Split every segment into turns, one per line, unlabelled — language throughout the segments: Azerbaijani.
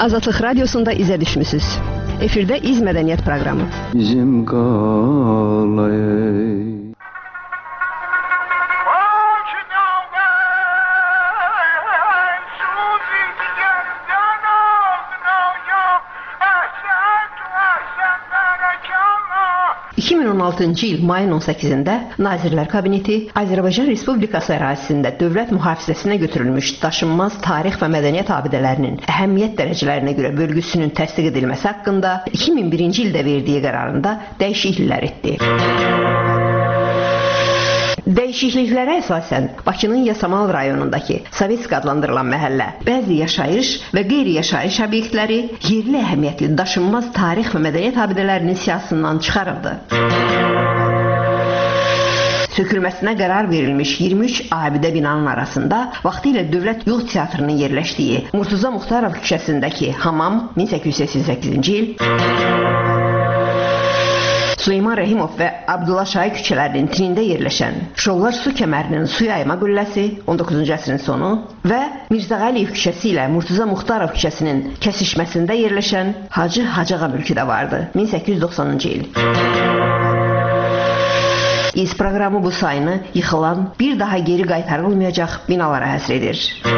Azadlıq Radiosunda izə düşmüsünüz. Efirdə İz Mədəniyyət proqramı.
Bizim qalayı.
il mayın 18-də Nazirlər Kabineti Azərbaycan Respublikası ərazisində dövlət mühafizəsinə götürülmüş daşınmaz tarix və mədəniyyət abidələrinin əhəmiyyət dərəcələrinə görə bölgüsünün təsdiq edilməsi haqqında 2001-ci ildə verdiyi qərarında dəyişikliklər etdi. Dəyişikliklərə əsasən Bakının Yasamal rayonundakı Sovetsk adlandırılan məhəllə, bəzi yaşayış və qeyri-yaşayış obyektləri yerli əhəmiyyətli daşınmaz tarix və mədəniyyət abidələrinin siyahısından çıxarıldı. Sökülməsinə qərar verilmiş 23 abidə binanın arasında vaxtilə Dövlət Yol Teatrının yerləşdiyi Murtuza Muxtarov küçəsindəki Hamam 1888-ci il, Süleyman Rəhimov və Abdullah Şahi küçələrinin tinində yerləşən Şollar su kəmərinin su yayma qülləsi 19-cu əsrin sonu və Mirzə Əliyev küçəsi ilə Murtuza Muxtarov küçəsinin kəsişməsində yerləşən Hacı Hacıağa mülkü də vardı 1890-cı il. İz proqramı bu sayını yıxılan, bir daha geri qaytarılmayacaq binalara həsr edir.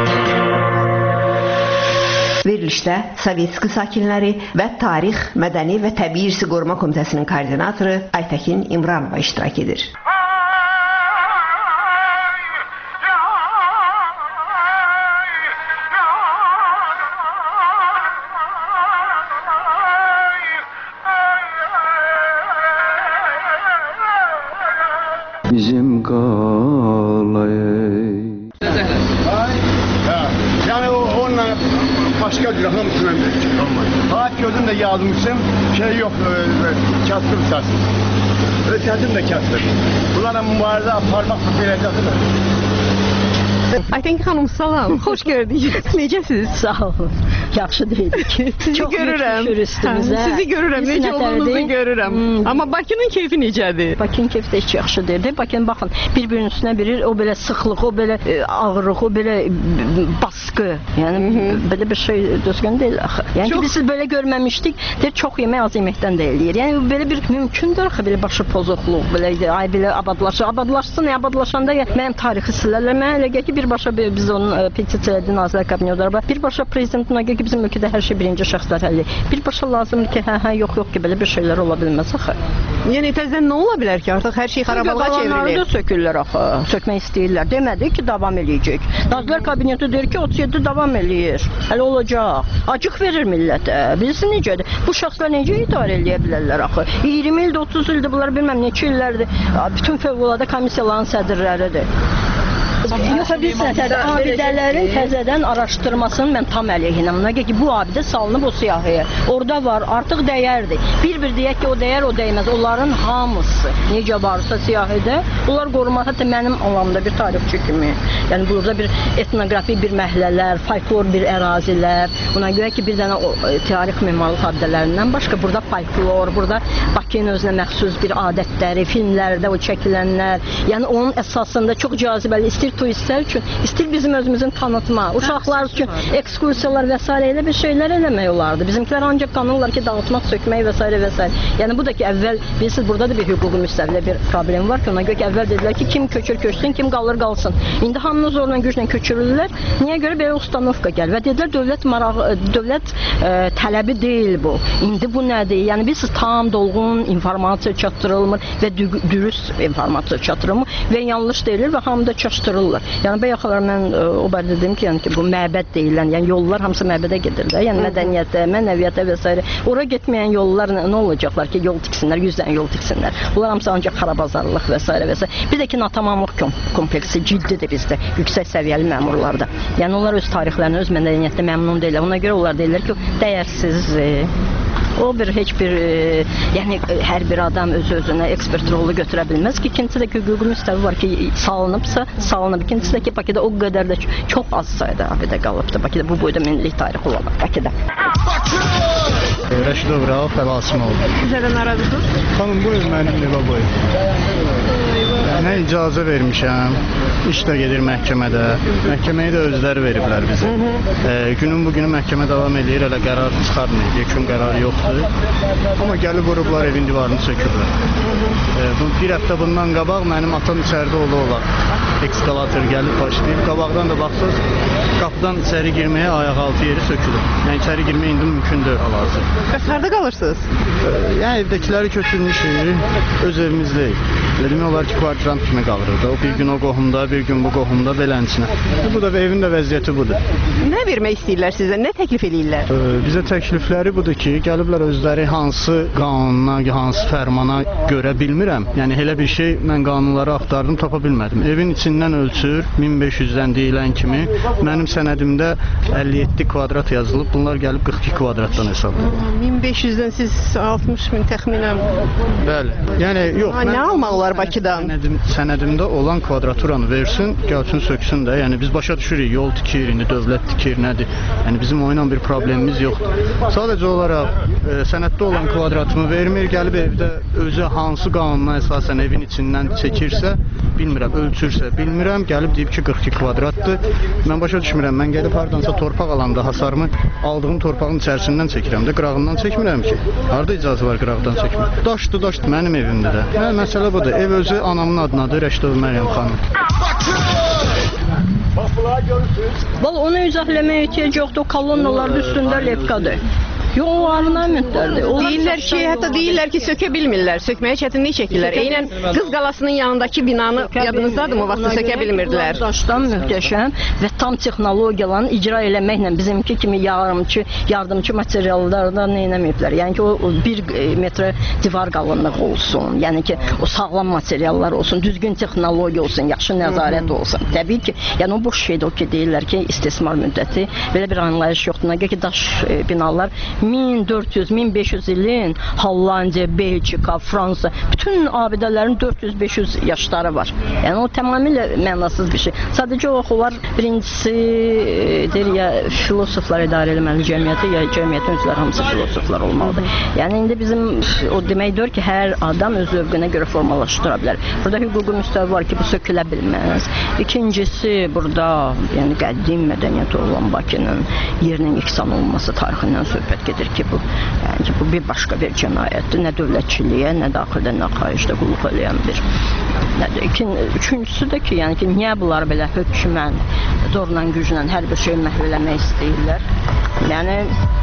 Verilişdə Sovetski sakinləri və Tarix, Mədəni və Təbii İrsi Qoruma Komitəsinin koordinatoru Aytəkin İmranova iştirak edir.
Bizim qalayı.
Yani onunla başka bir rakam düşünemiyorum. Saat gözüm de yazmışım, şey yok, kastır sarsın. Ötedim de kastır. Bunlara mübarede parmak vereceksin.
Aytəkin xanım, salam, xoş gördük. Necəsiniz?
Sağ olun. Yaxşı deyilik.
Sizi görürəm. Sizi görürəm, necə olduğunuzu görürəm. Amma Bakının keyfi necədir?
Bakının keyfi də heç yaxşı deyil. Bakın, baxın, bir-birinin üstünə birir, o belə sıxlıq, o belə ağırlıq, o belə baskı. Yəni, belə bir şey düzgün deyil axı. Yəni ki, biz belə görməmişdik, deyir, çox yemək az yeməkdən də eləyir. Yəni, belə bir mümkündür axı, belə başı pozuqluq, belə, ay, belə abadlaşır. Abadlaşsın, abadlaşanda mənim tarixi silərlər. Mənə elə gəl ki, birbaşa biz onun petisiya elədi Nazirlər Kabineti, birbaşa prezidentin ki, bizim ölkədə hər şey birinci şəxslər həll edir. Birbaşa lazımdır ki, yox ki, belə bir şeylər ola bilməz axı.
Yəni təzədən nə ola bilər ki, artıq hər şey xarabalığa çevrilir?
Qalanları da sökürlər axı, sökmək istəyirlər. Demədi ki, davam eləyəcək. Nazirlər Kabineti deyir ki, 37 davam eləyir. Hələ olacaq. Acıq verir millətə. Bilsin necədir? Bu şəxslər necə idarə eləyə bilərlər axı? 20 ildir, 30 ildir, bunlar bilməm neçə illərdir. Bütün fövqəladə komissiyaların sədrləridir. Yox, biz abidələrin təzədən araşdırmasını mən tam əleyhinəm. Ona ki, bu abidə salınıb o siyahıya. Orada var, artıq dəyərdir. Bir-bir deyək ki, o dəyər, o dəyməz. Onların hamısı necə varsa siyahıda, onlar qorunmaq, hətta mənim alanımda bir tarixçi kimi. Yəni, burada bir etnografi bir məhəllələr, folklor bir ərazilər. Ona görə ki, bir dənə tarix memarlıq abidələrindən başqa burada folklor, burada Bakının özünə məxsus bir adətləri, filmlərdə o çəkilənlər. Yəni, onun əsasında çox cazibəli, istəyir turistlər üçün, istəyir bizim özümüzün tanıtma, uşaqlar üçün ekskursiyalar və s. elə bir şeylər eləmək olardı. Bizimkilər ancaq qanırlar ki, dağıtmaq, sökmək və s. və s. Yəni, bu da ki, əvvəl, bilirsiniz, burada da bir hüquqi müstəvilə bir problem var ki, ona görə ki, əvvəl dedilər ki, kim köçür, köçsün, kim qalır, qalsın. İndi hamını zorla güclə köçürürlər. Niyə görə belə ustanovka gəlir? Və dedilər, dövlət tələbi deyil bu. İndi bu nədir? Yəni, bilirsiniz, tam dolğun informasiya çatdırılmır və dürüst informasiya çatdırılmır və yanlış deyilir və hamı da çaşdırılır. Yəni, bayaqlar mən o barədə dedim ki, yəni ki, bu məbəd deyilən, yəni yollar hamısı məbədə gedirlər. Yəni, mədəniyyətə, mənəviyyətə və s. Ora getməyən yollar nə olacaqlar ki, yol tiksinlər, 100 dənə yol tiksinlər. Bunlar hamısı ancaq xarabazarlıq və s. və s. Bir də ki, natamamlıq kompleksi ciddidir bizdə, yüksək səviyyəli məmurlarda. Yəni, onlar öz tarixlərini, öz mədəniyyətdə məmnun deyirlər. Ona görə onlar deyirlər ki, dəyərsizdir. O heç bir, yəni hər bir adam öz-özünə ekspert rolu götürə bilməz ki, ikincisi də ki, hüquqi müstəvi var ki, salınıbsa, salınıb. İkincisi də ki, Bakıda o qədər də çox az sayda abidə qalıbdır. Bakıda bu boyda milli tarix olaraq Bakıda.
Rəşidov Rauf Əlasimov.
Sizə də narazısınız?
Xanım, buyur mənim neva boyu.
Nə icazə vermişəm, iş də gedir məhkəmədə. Məhkəməyə də özləri veriblər bizə. Günün bugünü məhkəmə davam edir, hələ qərar çıxarmır, yekun qərar yoxdur. Amma gəlib vurublar, evin divarını söküblər. Bir həftə bundan qabaq mənim atam içəridə ola. Ekskalator gəlib başlayıb. Qabaqdan da baxsınız, qapıdan içəri girməyə ayaq altı yeri sökülür. Yəni içəri girmək indi mümkün deyil hal-hazır.
Bəs harda qalırsınız?
Yəni evdəkiləri köçürmüşük, öz evimizdəyik. Demək olar ki, kvartirant kimi qalırıq da. Bir gün o qohumda, bir gün bu qohumda beləncə. Bu da evin də vəziyyəti budur.
Nə vermək istəyirlər sizə? Nə təklif edirlər?
Bizə təklifləri budur ki, gəliblər özləri hansı qanuna, hansı fərmana görə bilmirəm. Yəni elə bir şey mən qanunları axtardım, tapa bilmədim. Evin içindən ölçür, 1500-dən deyilən kimi. Mənim sənədimdə 57 kvadrat yazılıb, bunlar gəlib 42 kvadratdan hesablayır.
1500-dən siz 60 min təxminən.
Bəli. Yəni yox.
Nə almaq olar Bakıdan?
Sənədimdə olan kvadraturanı versin, gəlsin söksün də. Yəni biz başa düşürük, yol tikir, indi dövlət tikir, nədir? Yəni bizim o ilə bir problemimiz yoxdur. Sadəcə olaraq sənəddə olan kvadratımı vermir, gəlib evdə özü hansı qanuna əsasən evin içindən çəkirsə, bilmirəm, ölçürsə, bilmirəm, gəlib deyib ki 42 kvadratdır. Mən başa düşmürəm, mən gəlib hardansa torpaq alanda hasarımı aldığım torpağın içərisindən çəkirəm də, qırağından çəkmirəm ki. Harda icazə var qırağdan çəkmək? Daşdı, mənim evimdə də. Məsələ budur, ev özü anamın adınadır, Rəşidov Məryəm xanım.
Valla onu izahləməyə ehtiyac yoxdur, o kolonnaların üstündə lepkadır. Yox, o ornamentlərdir.
Deyirlər ki, hətta deyirlər ki, sökə bilmirlər, sökməyə çətinlik çəkirlər. Eynən Qız Qalasının yanındakı binanı yadınızdadır mı? Vaxtı sökə bilmirdilər.
Daşdan möhtəşəm və tam texnologiyalarını icra eləməklə bizimki kimi yardımçı materiallardan nə eləməyiblər. Yəni ki, o 1 metrə divar qalınlığı olsun, yəni ki, o sağlam materiallar olsun, düzgün texnologiya olsun, yaxşı nəzarət olsun. Təbii ki, yəni o boş şeydir o ki, deyirlər ki, istismar müddəti, belə bir anlayış yoxdur. Nə ki, daş binalar 1400-1500 ilin Hollandiya, Belçika, Fransa, bütün abidələrin 400-500 yaşları var. Yəni o tamamilə mənasız bir şey. Sadəcə onlar birincisi deyir ya filosoflar idarə etməli cəmiyyəti, ya cəmiyyətin üzvləri hamısı filosoflar olmalıdır. Yəni indi bizim o deməkdir ki, hər adam öz zövqünə görə formalaşdıra bilər. Burada hüquqi müstəvi var ki, bu sökülə bilməz. İkincisi burada yəni qədim mədəniyyəti olan Bakının yerinin yeksan olması tarixindən söhbət gedir ki, bu yəni ki, bu bir başqa bir cinayətdir. Nə dövlətçiliyə, nə daxildə, nə xaricdə qulluq eləyən bir nədir. Üçüncüsü də ki, yəni ki, niyə bunlar belə hökmən, zorla, güclə hər bir şeyi məhv eləmək istəyirlər? Yəni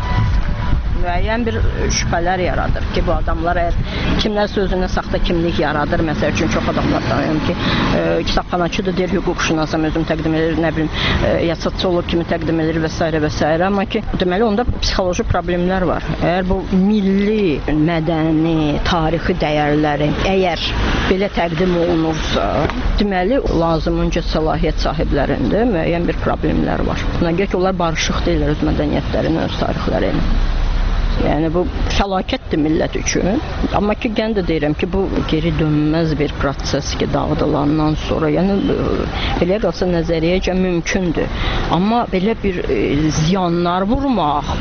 müəyyən bir şübhələr yaradır ki, bu adamlar əgər kimlərsə özünə saxta kimlik yaradır, məsəl üçün çox adamlar tanıyım ki, kitabxanaçıdır, deyir, hüquqşünasam özüm təqdim edir, nə bilim, ya sosiolog kimi təqdim edir və s. Amma ki, deməli, onda psixoloji problemlər var. Əgər bu milli, mədəni, tarixi dəyərləri əgər belə təqdim olunursa, deməli, lazımınca səlahiyyət sahiblərində müəyyən bir problemlər var. Buna görə ki, onlar barışıq deyirlər öz mədəniyyətlərini, öz tarixlərini. Yəni bu fəlakətdir millət üçün. Amma ki, gən də deyirəm ki, bu geri dönməz bir proses ki, dağıdılandan sonra, yəni belə qalsa nəzəriyyəcə mümkündür. Amma belə bir ziyanlar vurmaq,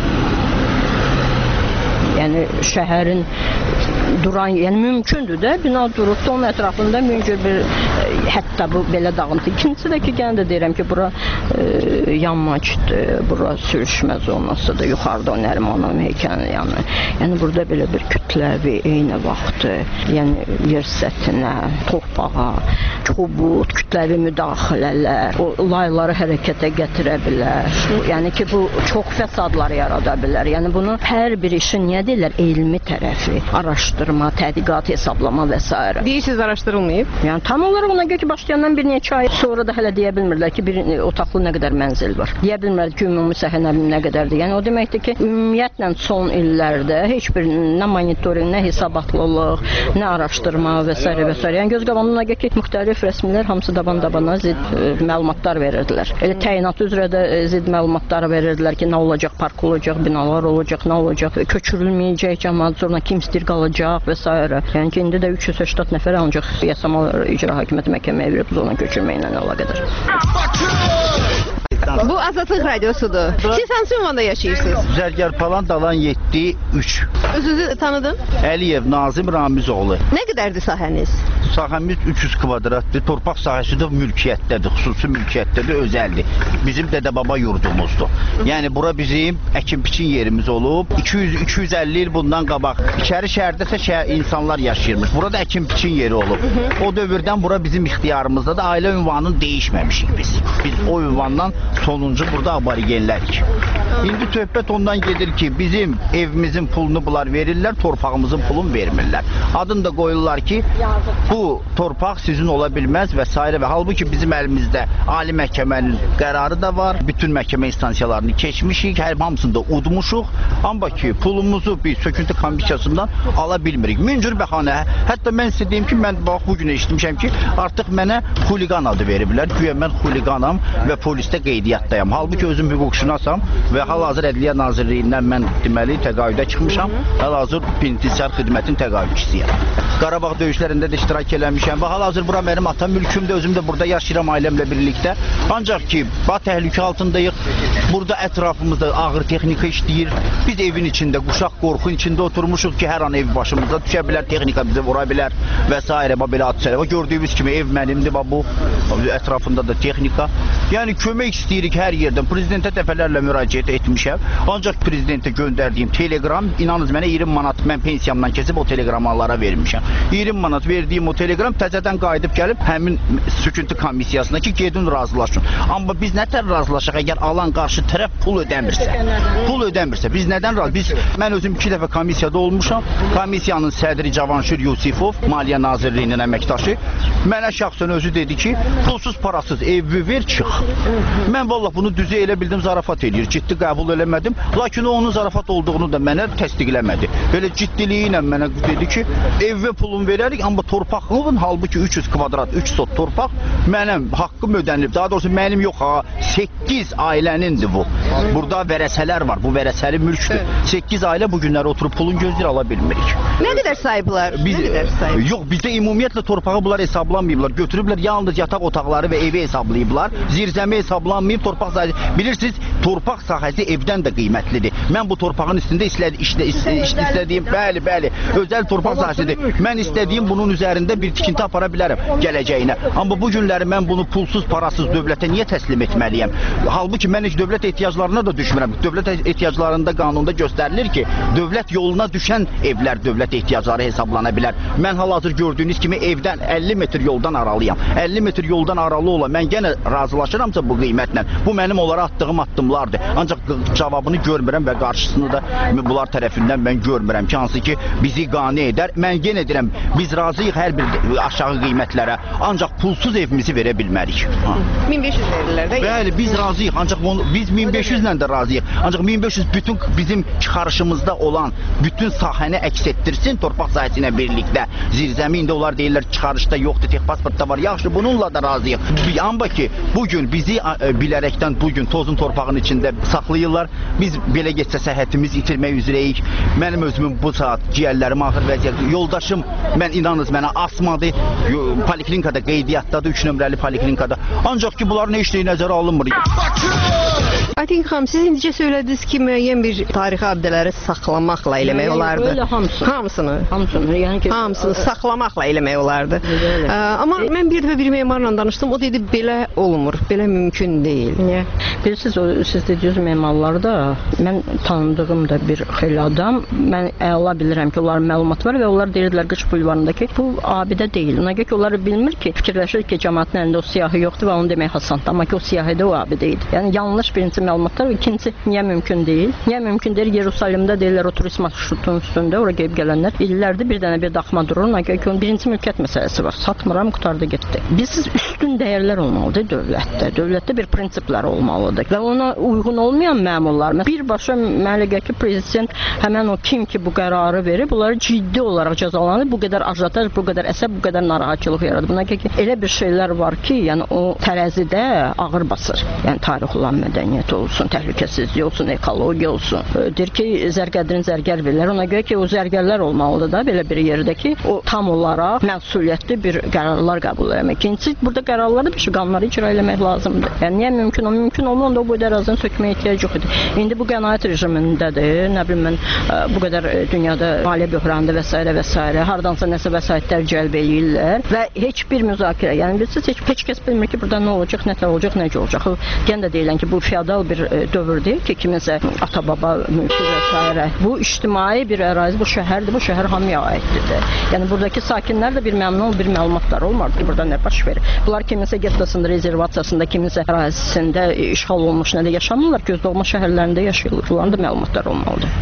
yəni şəhərin duran, yəni mümkündür də, bina durub da onun ətrafında mümkün bir, hətta bu belə dağıntı. İkincisi də ki, gən də deyirəm ki, bura yanmaçdır, bura sürüşmə zonasıdır, yuxarıda o Nərimanov heykəlinin yanı. Yəni burada belə bir kütləvi, eyni vaxtı, yəni yer səthinə, torpağa, kobud, kütləvi müdaxilələr, o layları hərəkətə gətirə bilər. Yəni ki, bu çox fəsadlar yarada bilər. Yəni bunu hər bir işin, niyə deyirlər, elmi tərəfi, araşdırma, tədqiqat, hesablama və s.
Deyirsiniz, araşdırılmayıb?
Yəni tam olaraq ona görə ki, başlayandan bir neçə ay sonra da hələ deyə bilmirlər ki, bir otaqlı nə qədər mənzil var. Deyə bilmirlər ki, ümumi səhə nə qədərdir. Yəni o deməkdir ki, ümumiyyətlə son illərdə heç bir nə monitoring, nə hesabatlılıq, nə araşdırma və s. Yəni göz qabağına görə ki, müxtəlif rəsmilər hamısı daban-dabana zidd məlumatlar verirdilər. Elə təyinat üzrə də zidd məlumatlar verirdilər ki, nə olacaq, park olacaq, binalar olacaq, nə olacaq, köçürülməyəcək cəmaət, sonra kim istəyir qalacaq və s. Yəni ki, indi də 380 nəfər ancaq Yasamal İcra Hakimiyyəti məhkəməyə verib zona köçürməklə əlaqədar.
Bu Azadlıq Radiosudur. Siz hansı ünvanda yaşayırsınız?
Zərgər Palan Dalan 7-3.
Özünüzü tanıdın?
Əliyev Nazim Ramizoğlu.
Nə qədərdir sahəniz?
sahəmiz 300 kvadratdır. Torpaq sahəsi də mülkiyyətdədir, xüsusi mülkiyyətdədir, özəldir. Bizim dədə-baba yurdumuzdur. Yəni bura bizim əkin-biçin yerimiz olub. 200-250 il bundan qabaq İçəri şəhərdəsə insanlar yaşayırmış. Burada əkin-biçin yeri olub. O dövrdən bura bizim ixtiyarımızda da ailə ünvanını dəyişməmişik biz. Biz o ünvandan sonuncu burada aborigenlərik. İndi söhbət ondan gedir ki, bizim evimizin pulunu bunlar verirlər, torpağımızın pulunu vermirlər. Adını da qoyurlar ki, bu torpaq sizin ola bilməz və s. və halbuki bizim əlimizdə Ali Məhkəmənin qərarı da var. Bütün məhkəmə instansiyalarını keçmişik, hər hamısını da udmuşuq. Amma ki, pulumuzu bir söküntü komissiyasından ala bilmirik. Min cür bəhanə. Hətta mən sizə deyim ki, mən bax bugün eşitmişəm ki, artıq mənə xuliqan adı veriblər. Güya mən xuliqanam və polisdə qeydiyyatdayam. Halbuki özüm hüquqşünasam və hal-hazır Ədliyyə Nazirliyindən mən deməli təqaüdə çıxmışam. Hal-hazır penitensiar xidmətin təqaüdçisiyəm. Qarabağ döyüşlərində də iştirak eləmişəm və hal-hazır bura mənim ata mülkümdə, özüm də burada yaşayıram ailəmlə birlikdə. Ancaq ki, təhlükə altındayıq. Burada ətrafımızda ağır texnika işləyir. Biz evin içində, quşaq qorxu içində oturmuşuq ki, hər an ev başımıza düşə bilər, texnika bizi vura bilər və s. Belə adı gördüyünüz kimi ev mənimdir, bu ətrafında da texnika. Yəni kömək istəyirik hər yerdən. Prezidentə dəfələrlə müraciət etmişəm. Ancaq prezidentə göndərdiyim telegram, inanınız mənə 20 manat mən pensiyamdan kesib o teleqramlara vermişəm. 20 manat verdiyim o telegram təzədən qayıdıb gəlib həmin söküntü komissiyasına ki, gedin razılaşın. Amma biz nətər razılaşaq əgər alan qarşı tərəf pul ödəmirsə? Pul ödəmirsə biz nədən razı? Mən özüm 2 dəfə komissiyada olmuşam. Komissiyanın sədri Cavanşir Yusifov, Maliyyə Nazirliyinin əməkdaşı, mənə şəxsən özü dedi ki, pulsuz parasız evi ver, çıx. Mən vallahi bunu düzə elə bildim, zarafat eləyir. Ciddi qəbul eləmədim. Lakin o onun zarafat olduğunu da mənə təsdiqləmədi. Belə ciddiliyi ilə mənə dedi ki, evə pulun verərik, amma torpağın halbuki 300 kvadrat, 3 sot torpaq mənim haqqım ödənilib. Daha doğrusu mənim yox ha, 8 ailənindir bu. Burada vərəsələr var, bu vərəsəli mülkdür. 8 ailə bu günləri oturub pulun gözləyir ala bilmirik.
Nə qədər sahiblər?
Yox, bizdə ümumiyyətlə torpağı bunlar hesablanmayıblar. Götürüblər yalnız yataq otaqları və evi hesablayıblar. Zirzəmi hesablanmayıb, torpaq sahəsi. Bilirsiniz, torpaq sahəsi evdən də qiymətlidir. Mən bu torpağın üstündə istədiyim, bəli, özəl torpaq sahəsidir. Mən istədiyim bunun üzərində bir tikinti apara bilərəm gələcəyinə. Amma bu günləri mən bunu pulsuz, parasız dövlətə niyə təslim etməliyəm? Halbuki mən heç dövlət ehtiyaclarına da düşmürəm. Dövlət ehtiyaclarında qanunda göstərilir ki, dövlət yoluna düşən evlər dövlət ehtiyacları hesablana bilər. Mən hal-hazır gördüyünüz kimi evdən 50 metr yoldan aralıyam. 50 metr yoldan aralı ola, mən yenə razılaşıramsa bu qiymətlə, bu mənim onlara atdığım addımlardır. Ancaq cavabını görmürəm və qarşısını da bunlar tərəfindən mən görmürəm ki, hansı ki bizi qane edər. Mən yenə deyirəm, biz razıyıq hər bir aşağı qiymətlərə, ancaq pulsuz evimizi verə bilmərik.
1500 verirlər də.
Bəli, biz razıyıq, ancaq biz 1500 ilə də razıyıq. Ancaq 1500 bütün bizim çıxarışımızda olan bütün sahəni əks etdirsin torpaq sahəsi ilə birlikdə. Zirzəmində onlar deyirlər çıxarışda yoxdur, tek pasportda var. Yaxşı, bununla da razıyıq. Amma ki, bugün bizi bilərəkdən bugün tozun torpağın içində saxlayırlar. Biz belə geçsə səhhətimiz itirmək üzrəyik. Mənim özümün bu saat ciyərlərim axır vəziyyət. Yoldaşım, mən inanınız mənə asmadı. Poliklinikada qeydiyyatdadır, 3 nömrəli poliklinikada. Ancaq ki, bunların heç nəyi nəzərə alınmır.
Aytin xanım, siz indicə söylədiniz ki, müəyyən bir tarixi abidələri saxlamaqla eləmək olardı. Hamısını? Hamısını saxlamaqla eləmək olardı. Amma mən bir dəfə bir memarla danışdım, o dedi, belə olmur, belə mümkün deyil.
Niyə? Bilirsiniz, siz dediniz memarlarda, mən tanıdığım da bir xeyli adam, mən əla bilirəm ki, onların məlumat var və onlar deyirdilər Qış bulvarındakı, bu abidə deyil. Ona görə ki, onları bilmir ki, fikirləşir ki, cəmaatın əlində o siyahı yoxdur və onu demək hasandır, amma ki, o siyahıda o abidə idi. Yəni, yanlış birinci məlumatlar və ikincisi, niyə mümkün deyil? Niyə mümkün deyil? Yerusalimdə deyirlər o turist marşrutunun üstündə, oraya gəlib gələnlər illərdir bir dənə bir daxma durur. Ona görə ki, birinci mülkiyyət məsələsi var. Satmıram, qutardı getdi. Biz üstün dəyərlər olmalıdır dövlətdə. Dövlətdə bir prinsiplər olmalıdır və ona uyğun olmayan məmurlar, birbaşa mənə gəlir ki, prezident həmən o kim ki bu qərarı verir, bunları ciddi olaraq cəzalanır. Bu qədər ajataj, bu qədər əsəb, bu qədər narahatçılıq yaradır. Buna gəlir ki, elə bir şeylər var ki, yəni o tərəzidə ağır basır. Yəni tarix olan mədəniyyət o. olsun, təhlükəsizlik olsun, ekologiya olsun. Deyir ki, zərgədrin zərgər verirlər. Ona görə ki, o zərgərlər olmalıdır da belə bir yerdə ki, o tam olaraq məsuliyyətli bir qərarlar qəbul etmək. İkincisi, burada qərarları bir qanunları icra etmək lazımdır. Yəni niyə mümkün o? Mümkün olmanda o boyda ərazini sökməyə ehtiyac yox idi. İndi bu qənaət rejimindədir. Nə bilim mən bu qədər dünyada maliyyə böhranında və s. hardansa nəsə vəsaitlər cəlb eləyirlər və heç bir müzakirə, yəni bilirsiniz, heç kəs bilmir ki, burada nə olacaq, nə olacaq, necə olacaq. Yenə də deyilən ki, bu feodal bir dövr deyil ki, kiminsə ata-baba mülkü və s. Bu ictimai bir ərazi, bu şəhərdir, bu şəhər hamıya aiddir. Yəni buradakı sakinlər də bir məmnun, bir məlumatları olmadı ki, burada nə baş verir. Bunlar kiminsə getdasında, rezervasiyasında, kiminsə ərazisində işğal olmuş, nə də yaşamırlar, gözdolma şəhərlərində yaşayırlar. Bunların da məlumatları olmalıdır.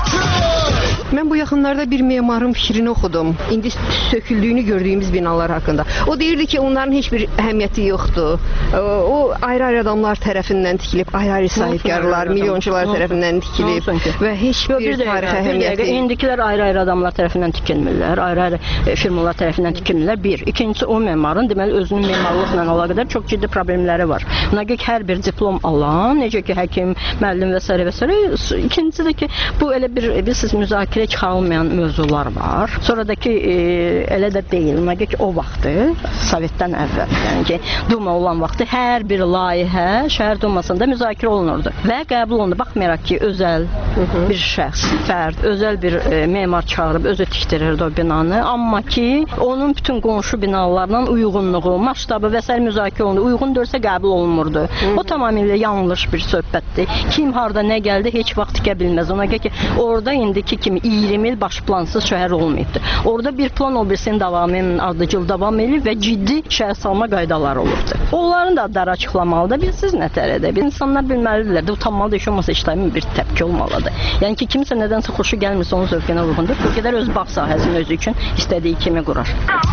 Mən bu yaxınlarda bir memarın fikrini oxudum. İndi söküldüyünü gördüyümüz binalar haqqında. O deyirdi ki, onların heç bir əhəmiyyəti yoxdur. O ayrı-ayrı adamlar tərəfindən tikilib, ayrı-ayrı sahibkarlar, milyonçular tərəfindən tikilib və heç bir tarixi əhəmiyyəti.
İndikilər ayrı-ayrı adamlar tərəfindən tikilmirlər, ayrı-ayrı firmalar tərəfindən tikilmirlər. Bir. İkincisi, o memarın deməli özünün memarlıqla əlaqədar çox ciddi problemləri var. Buna görə ki, hər bir diplom alan, necə ki, həkim, müəllim və s. İkincisi də ki, bu elə bir bilirsiniz, müzakirə çıxarılmayan mövzular var. Sonra da ki, elə də deyil. Buna görə ki, o vaxtı, Sovetdən əvvəl, yəni ki, Duma olan vaxtı hər bir layihə şəhər Dumasında müzakirə olunurdu və qəbul olundu. Baxmayaraq ki, özəl bir şəxs, fərd, özəl bir memar çağırıb, özü tikdirirdi o binanı. Amma ki, onun bütün qonşu binalarla uyğunluğu, masştabı və s. müzakirə olundu. Uyğun dörsə qəbul olunmurdu. O tamamilə yanlış bir söhbətdir. Kim harda nə gəldi, heç vaxt tikə bilməz. Ona görə ki, orada indiki kimi 20 il baş plansız şəhər olmayıbdır. Orada bir plan o birisinin davamının ardıcıl davam edir və ciddi şəhər salma qaydaları olubdur. Onların da adları açıqlamalıdır. Bilsiz nətərədə. İnsanlar bilməlidirlər də, utanmalıdır, heç olmasa işləmin bir təpki olmalıdır. Yəni ki, kimsə nədənsə xoşu gəlmirsə, onun zövqünə uyğundur. Bu qədər öz bağ sahəsini özü üçün istədiyi kimi qurar.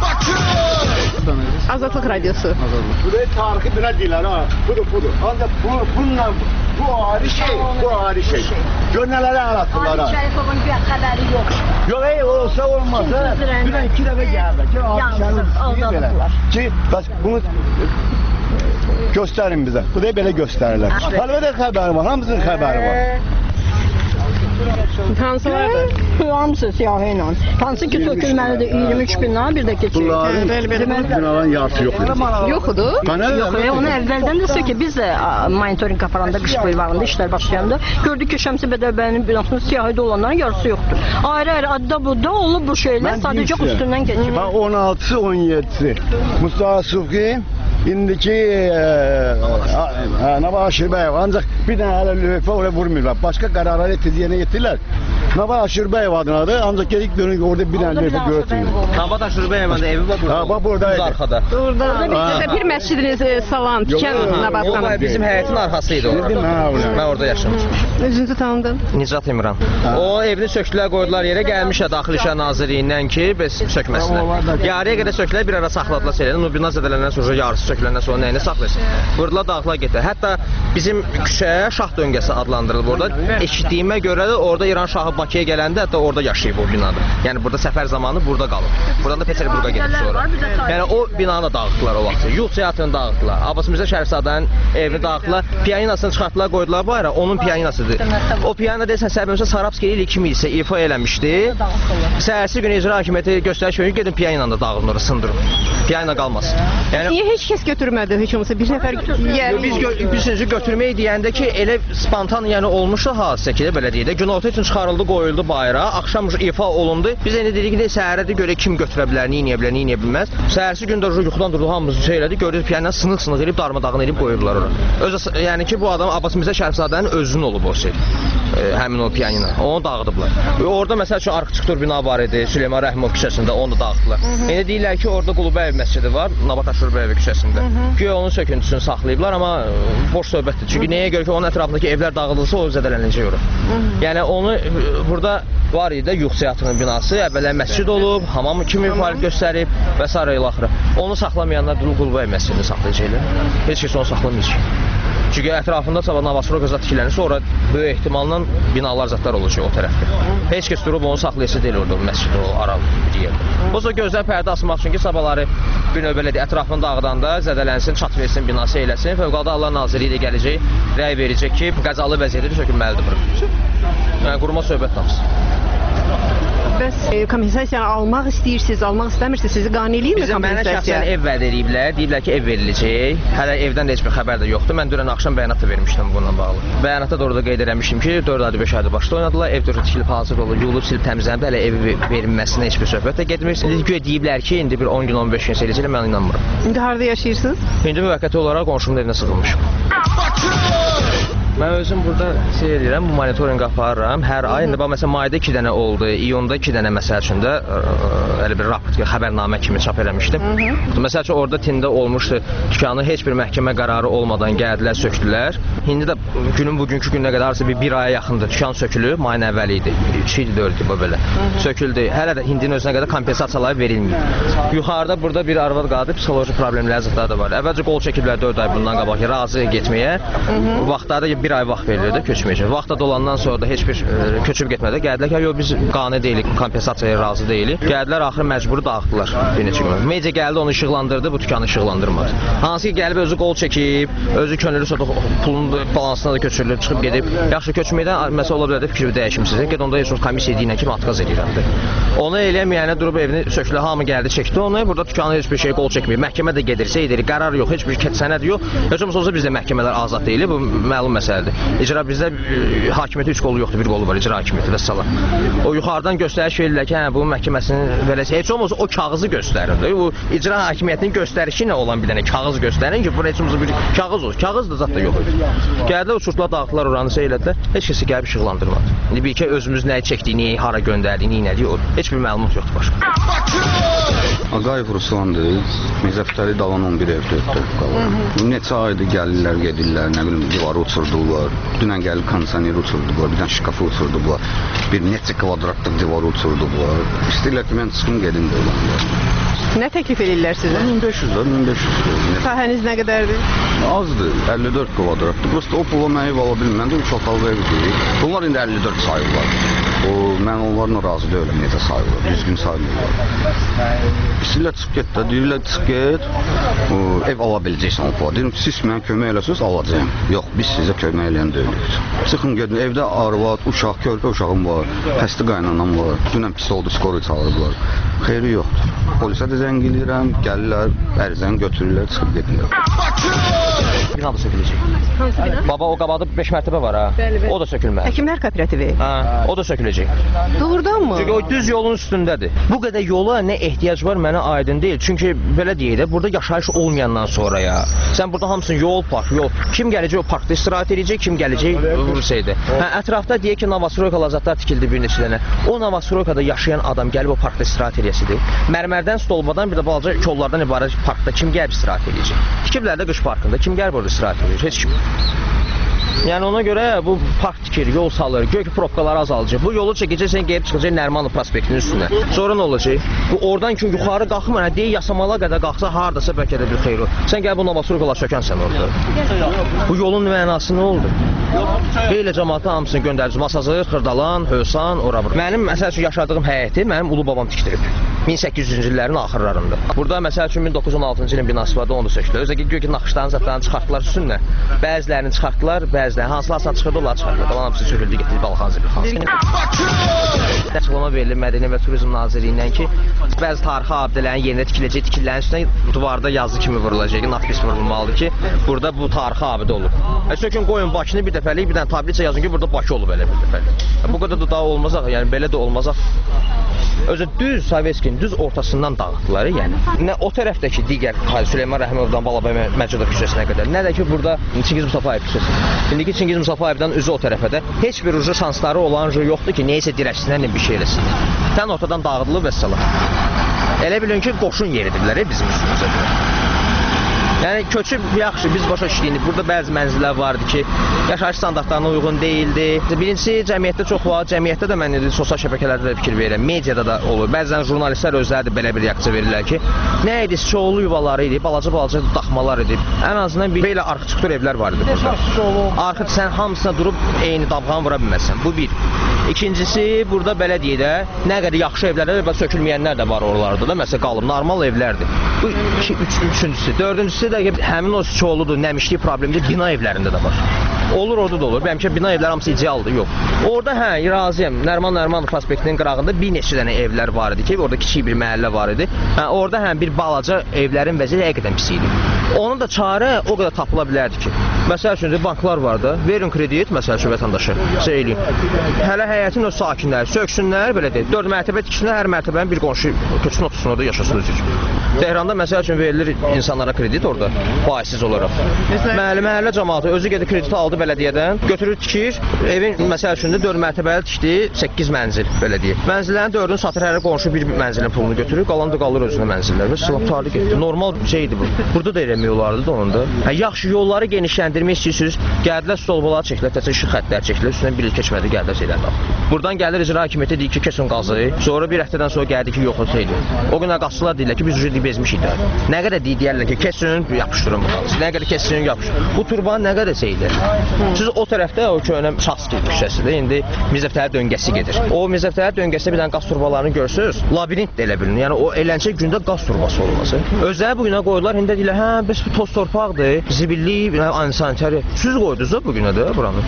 Azadlıq Radiosu.
Burayı tarixi bina deyirlər ha. Budur. Ancaq bununla bu ayrı şey. Gönəlləri anlatırlar ha.
Şərifovun xəbəri yox.
Yox, olsa olmazsa dünən 2 dəfə gəldi ki, aldanıblar. Ki, bəs bunu göstərin bizə. Bu da belə göstərirlər. Halbuki xəbəri var, hamısının xəbəri var.
Hansı vardır?
Hamısı siyahı ilə. Hansı ki, sökülməlidir 23 bina, bir də keçir.
Binaların yarısı yoxdur.
Yoxdur?
Yox, onu əvvəldən də sökür. Biz də monitoring aparanda, qış bulvarında işlər başlayanda gördük ki, Şəmsi Bədəlbəyinin binasının siyahıda olanların yarısı yoxdur. Ayrı-ayrı adda-budda olub bu şeylər, sadəcə üstündən keçir.
16-sı, 17-si. Mustafa Sufqi, indiki Nava Aşırbəyev, ancaq bir dənə hələ lövhə oraya vurmuyorlar. Başqa qərarlar yerinə yetirlər. Nava Aşırbəyev adınadır, ancaq gedik dönük orada bir dənə lövhə görürsünüz.
Nava Aşırbəyev evi var burada.
Bax buradaydı.
Arkada.
Orada bir məscidiniz salan, tikən Nava xanım.
Bizim həyətin arxasıydı orada. Mən orada yaşamışım.
Özünüzü tanıdın?
Nicat İmran. O evini söktülər, qoydular yerə, gəlmişə Daxili İşlər Nazirliyindən ki, biz sökməsinlər. Yarıya qədər söktülər, bir ara saxladılar şeyləri. Bina zədələnəndən sonra yarısı söküləndən sonra nəyini saxlayırsın? Vurdular, dağıtlar getdilər. Hətta bizim küçəyə Şah döngəsi adlandırılıb orada. Eşitdiyimə görə də orada İran şahı Bakıya gələndə hətta orada yaşayıb o binada. Yəni burada səfər zamanı burada qalıb. Buradan da Peterburqa gedib sonra. Yəni o binanı da dağıtdılar o vaxt. Yuh teatrını dağıtdılar. Abbas Mirzə Şərifzadənin evini dağıtdılar. Piyaninasını çıxartdılar, qoydular bu ara. Onun piyaninasıdır. O piyanino deyəsən səbəbimizə Sarabski ilə 2000 isə ifa eləmişdi. Səhərsi günü icra hakimiyyəti göstəriş verir, gedin piyaninanı da dağılın orası, sındırın. Piyanino qalmasın. Yəni
Niyə heç kəs götürmədi? Heç olmasa bir nəfər
biz götürməyi deyəndə ki, elə spontan yəni olmuşdu hadisə ki, belə deyək də, günorta üçün çıxarıldı, qoyuldu bayıra, axşam ifa olundu. Biz indi dedik ki, səhərədə görə kim götürə bilər, neyə bilər, neyə bilməz. Səhərsi gün də yuxudan durdu, hamımız şey elədi, gördük piyanino sınıq-sınıq edib, darmadağın edib qoyublar ora. Yəni ki, bu adam Abbas Mirzə Şərifzadənin özünün olub o şey. Həmin o piyanino. Onu dağıdıblar. Orada məsəl üçün arxitektur bina var idi, Süleyman Rəhimov küçəsində, onu da dağıtdılar. İndi deyirlər ki, orada Qulubəyev məscidi var, Nabat Aşurbəyev küçəsində. Ki onun söküntüsünü saxlayıblar, amma boş söhbətdir. Çünki nəyə görə ki, onun ətrafındakı evlər dağıdılsa, o zədələnəcək ora. Yəni onu burada var idi də, Yuh teatrının binası, əvvəllər məscid olub, hamam kimi fəaliyyət göstərib və s. ilə axırı. Onu saxlamayanlar Qulubəyev məscidini saxlayacaqlar. Heç kəs onu saxlamayacaq. Çünki ətrafında sabah Novostroyka zat tikilənirsə, orada böyük ehtimalla binalar zatlar olacaq o tərəfdə. Heç kəs durub onu saxlayıcı deyil orada məscid o aralı bir yerdə. O zaman gözdən pərdə asmaq üçün ki, sabahları bir növbələ ətrafını dağıdanda zədələnsin, çat versin, binası eləsin. Fövqəladə Allah Nazirliyi də gələcək, rəy verəcək ki, qəzalı vəziyyətdə sökülməlidir bura. Yəni quruma söhbət tapsın.
Bəs kompensasiyanı almaq istəyirsiniz, almaq istəmirsiniz, sizi qane eləyirmi kompensasiya?
Mənə şəxsən ev vəd ediblər, deyiblər ki, ev veriləcək. Hələ evdən də heç bir xəbər də yoxdur. Mən dünən axşam bəyanat da vermişdim bununla bağlı. Bəyanatda da orada qeyd eləmişdim ki, 4 ayda 5 ayda başda oynadılar, ev dörd tikilib hazır olub, yuyulub, silib təmizlənib, hələ evi verilməsinə heç bir söhbət də getmir. Güya deyiblər ki, indi bir 10 gün, 15 gün eləyəcəklər, mən inanmıram.
İndi harada yaşayırsınız?
İndi müvəqqəti olaraq qonşumun evinə sığınmışam. Mən özüm burada seyr edirəm, bu monitorinq aparıram. Hər ay, indi məsələn mayda 2 dənə oldu, iyunda 2 dənə məsəl üçün də elə bir raport, xəbərnamə kimi çap eləmişdim. Məsəl üçün orada tində olmuşdu, dükanı heç bir məhkəmə qərarı olmadan gəldilər, sökdülər. İndi də günün bugünkü gününə qədər arası bir aya yaxındır, dükan sökülüb, mayın əvvəli idi. 2 idi, 4 idi bu belə. Söküldü. Hələ də hindinin özünə qədər kompensasiyalar verilməyib. Yuxarıda burada bir arvad qaldı, psixoloji problemlər zətləri də var. Əvvəlcə qol çəkiblər 4 ay bundan qabaq ki, razı getməyə. Vaxtlarda bir ay vaxt verilirdi köçməyəcək. Vaxtda dolandan sonra da heç bir köçüb getmədi. Gəldilər ki, yox biz qane deyilik, kompensasiyaya razı deyilik. Gəldilər axırı məcburi dağıtdılar bir neçə gün. Media gəldi, onu işıqlandırdı, bu dükanı işıqlandırmadı. Hansı ki gəlib özü qol çəkib, özü könüllü sonra pulun balansına da köçürülüb, çıxıb gedib. Yaxşı köçməkdən məsələ ola bilər də fikrimi dəyişimsiniz. Get onda heç komissiya deyilən kimi atqaz edirəm. Onu eləməyənə durub evini sökdü, hamı gəldi, çəkdi onu. Burada dükanı heç bir şey qol çəkmir. Məhkəmə də gedirsə edir, qərar yox, heç bir sənəd yox. Heç olmasa bizdə məhkəmələr azad deyil, bu məlum məsələdir. İcra bizdə hakimiyyəti 3 qolu yoxdur, bir qolu var, icra hakimiyyəti və salam. O yuxarıdan göstəriş verirlər ki, hə bu məhkəməsinin verəcəyi heç olmasa o kağızı göstərir. Bu icra hakimiyyətinin göstərişi ilə olan bir dənə kağız göstərin ki, bu heç olmasa bir kağız olsun. Kağız da zət də yox idi. Gəldilər, uçurtdular, dağıtdılar oranı elədilər. Heç kəsi gəlib işıqlandırmadı. İndi bir ki özümüz nəyi çəkdik, nəyi hara göndərdik, nəyi heç bir məlumat yoxdur başqa.
Ağayev Ruslandır. Mirzəfətəli Davan 11 evdə qalır. Neçə aydır gəlirlər, gedirlər, nə bilim divarı uçurdular. Dünən gəlib kondisioneri uçurdular, bir dənə şkafı uçurdular. Bir neçə kvadratlıq divarı uçurdular. İstəyirlər ki, mən çıxım gedim deyirlər.
Nə təklif edirlər sizə?
1500'lər, 1500.
Sahəniz nə qədərdir?
Azdır, 54 kvadratdır. Prosta o pula mən ev ala bilməm, məndə 3 otaqlı evdir. Bunlar indi 54 sayırlar. Mən onlarla razı deyiləm, necə sayırlar, düzgün sayırlar. İstəyirlər çıx get də, deyirlər çıx get, ev ala biləcəksən o pula. Deyirəm, siz mənə kömək eləsiniz, alacağım. Yox, biz sizə kömək eləyən deyilik. Çıxın gedin, evdə arvad, uşaq, körpə uşağım var, xəstə qaynanam var. Dünən pis oldu, skoru çalırlar. Xeyri yoxdur. Polisə də zəng eləyirəm, gəlirlər, ərizəni götürürlər, çıxıb gedirlər.
Bina da söküləcək.
Hansı bina?
Baba o qabaqda 5 mərtəbə var ha.
Bəli.
O da sökülməli.
Həkimlər kooperativi.
Hə, o da söküləcək.
Doğrudanmı?
Çünki o düz yolun üstündədir. Bu qədər yola nə ehtiyac var mənə aydın deyil. Çünki belə deyək də, burada yaşayış olmayandan sonra ya. Sən burada hamısını yol, park, yol. Kim gələcək o parkda istirahət edəcək, kim gələcək Rusiyada. Hə, ətrafda deyək ki, Novostroyka lazatlar tikildi bir neçə dənə. O Novostroykada yaşayan adam gəlib o parkda istirahət edəsidir. Mərmərdən, stolbadan bir də balaca kollardan ibarət parkda kim gəlib istirahət edəcək? Tikiblər də qış parkında. Kim gəlib orada istirahət edəcək? Heç kim. Yəni ona görə bu park tikir, yol salır, gök probkaları azalacaq. Bu yolu çəkəcəksən, gəlib çıxacaq Nərmanov prospektinin üstünə. Sonra nə olacaq? Bu oradan ki yuxarı qalxmır, hə deyə Yasamala qədər qalxsa hardasa bəlkə də bir xeyir o. Sən gəl bu Novostroykalar sökənsən orada. Bu yolun mənası nə oldu? Belə cəmaatın hamısını göndərəcək. Masazı, Xırdalan, Hövsan, ora bura. Mənim məsəl üçün yaşadığım həyəti mənim ulu babam tikdirib. 1800-cü illərin axırlarında. Burada məsəl üçün 1916-cı ilin binası vardı, onu da sökdülər. Özə ki, gök naxışların zətlərini çıxartdılar üstünə. Bəzilərini çıxartdılar, bəzilərini hansılarsa çıxırdı, onları çıxartdılar. Qalan hamısı söküldü, getdi Balxan Zirxan. Açıqlama verilir Mədəniyyət və Turizm Nazirliyindən ki, bəzi tarixi abidələrin yerinə tikiləcək, tikililərin üstünə duvarda yazı kimi vurulacaq ki, natpis vurulmalıdır ki, burada bu tarixi abidə olub. Sökün qoyun Bakını bir dəfəlik, bir dənə tablicə yazın ki, burada Bakı olub elə bir dəfəlik. Bu qədər də daha olmazaq, yəni belə də olmazaq. Özü düz Sovetskinin düz ortasından dağıtdılar, yəni. Nə o tərəfdəki digər Süleyman Rəhimovdan Balabəy Məcudov küçəsinə qədər, nə də ki burada Çingiz Mustafayev küçəsi. İndiki Çingiz Mustafayevdən üzü o tərəfə də heç bir şansları olan yoxdur ki, neysə dirəkçilərlə bir şey eləsin. Tən ortadan dağıdılıb və salam. Elə bilin ki, qoşun yeridirlər bizim üstümüzə görə. Yəni köçüb yaxşı, biz başa düşdük. Burada bəzi mənzillər vardı ki, yaşayış standartlarına uyğun deyildi. Birincisi, cəmiyyətdə çox var. Cəmiyyətdə də mən sosial şəbəkələrdə də fikir verirəm. Mediada da olur. Bəzən jurnalistlər özləri də belə bir reaksiya verirlər ki, nə idi? Çoğulu yuvaları idi, balaca daxmalar idi. Ən azından belə arxitektur evlər var idi burada. Arxit sən hamısına durub eyni damğanı vura bilməzsən. Bu bir. İkincisi, burada bələdiyyədə nə qədər yaxşı evlərdə və sökülməyənlər də var oralarda da. Məsələn, qalıb normal evlərdir. Bu üçüncüsü. Dördüncüsü də həmin o çoğuludur, nəmişlik problemi də bina evlərində də var. Olur, orada da olur. Bəlkə bina evləri hamısı idealdır, yox. Orada razıyam. Nəriman prospektinin qırağında bir neçə dənə evlər var idi ki, orada kiçik bir məhəllə var idi. Orada bir balaca evlərin vəziyyəti həqiqətən pis idi. Onun da çarə o qədər tapıla bilərdi ki, məsəl üçün banklar var da, verin kredit, məsəl üçün vətəndaşa, eləyin. Hələ həyətin öz sakinləri söksünlər, belə deyil. 4 mərtəbə tiksinlər, hər mərtəbənin bir qonşu köçsün, otursun orada, yaşasın özü üçün. Tehranda məsəl üçün verilir insanlara kredit orada, faizsiz olaraq. Məhəllə cəmaatı özü gedir krediti aldı bələdiyyədən, götürür tikir, evin məsəl üçün 4 mərtəbəli tikdi, 8 mənzil, belə deyil. Mənzillərin 4-ünü satır, hər qonşu bir mənzilin pulunu götürür, qalan da qalır özünə mənzillər. Məsələn, tarih getdi. Normal şeydir bu. Burada da eləmək olardı da onun da. Yaxşı yolları genişləndirmək istəyirsiniz, gəldilər stolbalar çəkilər, təzə işıq xəttləri çəkilər, üstündən bir il keçmədi, gəldilər şeylər. Buradan gəlir icra hakimiyyəti deyir ki, kesin qazı. Sonra bir həftədən sonra gəldi ki, yox olsaydı. O gün qazçılar deyirlər ki, biz ücreti bezmişik də. Nə qədər deyirlər ki, kesin yapışdırın bu qazı. Nə qədər kesin yapışdırın. Bu turban nə qədər şeydir. Siz o tərəfdə o köhnə Şahski küçəsidir. İndi Mirzəfətəli döngəsi gedir. O Mirzəfətəli döngəsində bir dənə qaz turbalarını görsüz, labirint də elə bilin. Yəni o eləncə gündə qaz turbası olması. Özləri bu günə qoydular, indi deyirlər, hə, bəs bu toz torpaqdır, zibilli, antisanitari. Siz qoydunuz bu günə də buranı.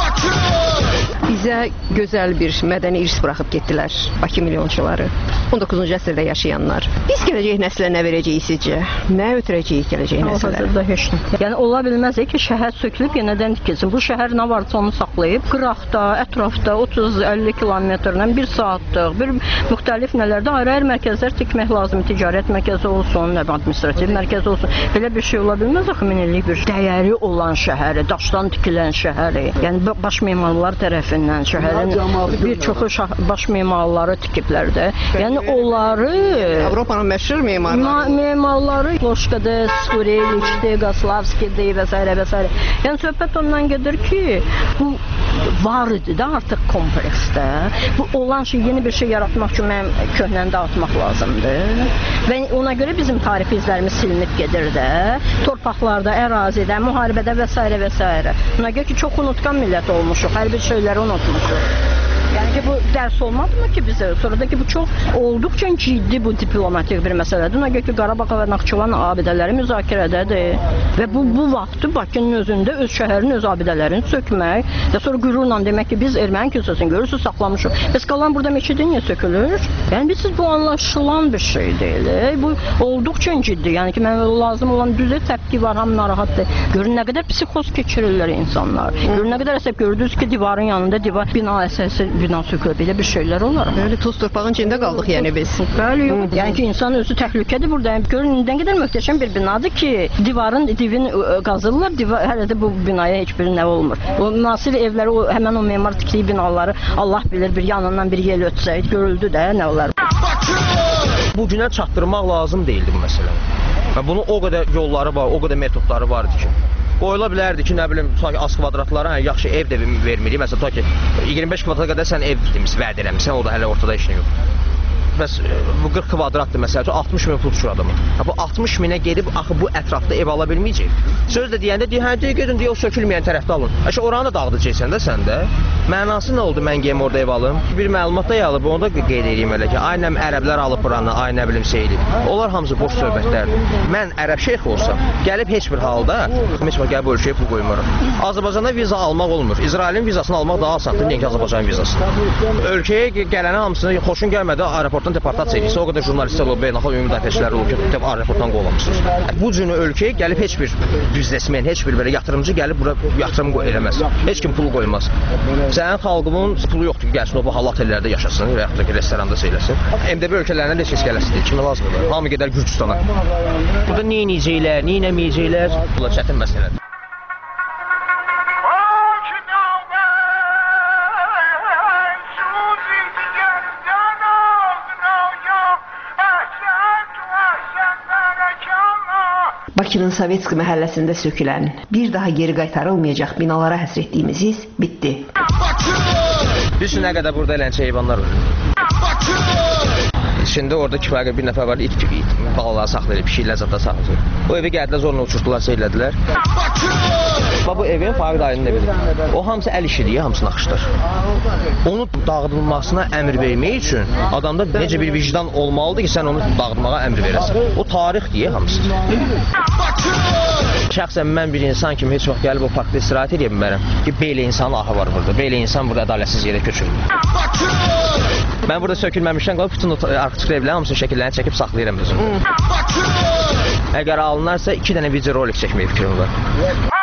Bizə gözəl bir mədəni irs buraxıb getdilər Bakı milyonçuları, 19-cu əsrdə yaşayanlar. Biz gələcək nəslə nə verəcəyik sizcə? Nə ötürəcəyik gələcək nəslə?
Hazırda heç nə. Yəni ola bilməz ki, şəhər sökülüb yenidən tikilsin. Bu şəhər nə varsa onu saxlayıb, qıraqda, ətrafda 30-50 kilometrdən 1 saatlıq, bir müxtəlif nələrdə ayrı-ayrı mərkəzlər tikmək lazım. Ticarət mərkəzi olsun, administrativ mərkəzi olsun. Belə bir şey ola bilməz axı, minillik bir dəyəri olan şəhəri, daşdan tikilən şəhəri. Yəni baş memarlar tərəfindən şəhərin bir çoxu baş memarları tikiblər də. Yəni onları
Avropanın məşhur
memarları Loşkada, Skurelikdə, Qaslavskidə və s. və s. Yəni söhbət ondan gedir ki, bu var idi də artıq kompleksdə. Bu olan şey, yeni bir şey yaratmaq üçün mən köhnəni dağıtmaq lazımdır. Və ona görə bizim tarixi izlərimiz silinib gedir də. Torpaqlarda, ərazidə, müharibədə və s. və s. Ona görə ki, çox unutqan millət olmuşuq, hər bir şeyləri unutmuşuq. Yəni ki, bu dərs olmadımı ki bizə? Sonradakı bu çox olduqca ciddi bu diplomatik bir məsələdir. Ona görə ki, Qarabağ və Naxçıvan abidələri müzakirədədir. Və bu vaxtı Bakının özündə öz şəhərin öz abidələrini sökmək və sonra qürurla demək ki, biz erməni kilsəsini görürsünüz, saxlamışıq. Bəs qalan burada meçidi niyə sökülür? Yəni biz bu anlaşılan bir şey deyil. Bu olduqca ciddi. Yəni ki, mən lazım olan düzə təpki var, ham narahatdır. Görün nə qədər psixoz keçirirlər insanlar. Görün nə qədər əsəb gördünüz ki, divarın yanında bina əsası bina sökülür, belə bir şeylər olar.
Böyle toz torpağın içində qaldıq yəni biz.
Bəli, yox. Yəni ki, insan özü təhlükədir burada. Görün, nə qədər möhtəşəm bir binadır ki, divin qazırlar, hələ də bu binaya heç bir nə olmur. O müasir evləri, həmən o memar tikdiyi binaları Allah bilir, bir yanından bir yel ötsəydi, görüldü də nə olar.
Bu günə çatdırmaq lazım deyildi bu məsələ. Və bunun o qədər yolları var, o qədər metodları var idi ki. Qoyula bilərdi ki, nə bilim, az kvadratlara yaxşı ev də vermirik. Məsələn, ta ki 25 kvadrata qədər sən ev tikdimiz, vəd eləmişsən, o da hələ ortada işin yox. Bəs bu 40 kvadratdır məsələn, 60 min pul düşür adamın. Bu 60 minə gedib axı bu ətrafda ev ala bilməyəcək. Söz də deyəndə deyir, hə, gedin deyə o sökülməyən tərəfdə alın. Oranı da dağıdacaqsan da sən də. Mənası nə oldu mən geyim orada ev alım? Bir məlumat da yalıb, onu da qeyd edeyim elə ki, aynən ərəblər alıb buranı, nə bilim şeydir. Onlar hamısı boş söhbətlərdir. Mən ərəb şeyx olsam, gəlib heç bir halda, heç bir gəlib bu ölkəyə pul qoymuram. Azərbaycanda viza almaq olmur. İsrailin vizasını almaq daha asandır, nəinki Azərbaycanın vizasını. Ölkəyə gələnə hamısını xoşun gəlmədi, aeroportdan deportasiya edirsə, o qədər jurnalistlər olub, beynəlxalq ümumi müdafiəçiləri olub ki, aeroportdan qovulmuşsunuz. Bu cür ölkəyə gəlib heç bir biznesmen, heç bir belə yatırımcı gəlib bura yatırım eləməz. Heç kim pulu qoymaz. Sənin xalqının pulu yoxdur ki, gəlsin o bahalı otellərdə yaşasın və yaxud da ki, restoranda seyləsin. MDB ölkələrinə də heç gələsidir, kimə lazımdır? Hamı gedər Gürcüstana. Burada nə edəcəklər, nə etməyəcəklər? Bu çətin məsələdir.
Bakı Bakının Sovetski məhəlləsində sökülən, bir daha geri qaytarılmayacaq binalara həsr etdiyimiz iz bitdi.
Biz nə qədər burada eləncə heyvanlar var. İçində orada kifayət bir nəfər var, it balaları saxlayır, pişiklər zətdə saxlayır. O evi gəldilər, zorla uçurtdular, seylədilər. Bu evin Fağır dayının evidir. O hamısı əl işidir, hamısı naxışdır. Onun dağıdılmasına əmr vermək üçün adamda necə bir vicdan olmalıdır ki, sən onu dağıtmağa əmr verəsən. O tarixdir, hamısı. Şəxsən mən bir insan kimi heç vaxt gəlib o parkda istirahət edə bilmərəm ki, belə insanın ahı var burada. Belə insan burada ədalətsiz yerə köçürür. Mən burada sökülməmişdən qalıb bütün arxıcıq evlərin hamısının şəkillərini çəkib saxlayıram özümdə. Əgər alınarsa 2 dənə video rolik çəkməyə fikrim var.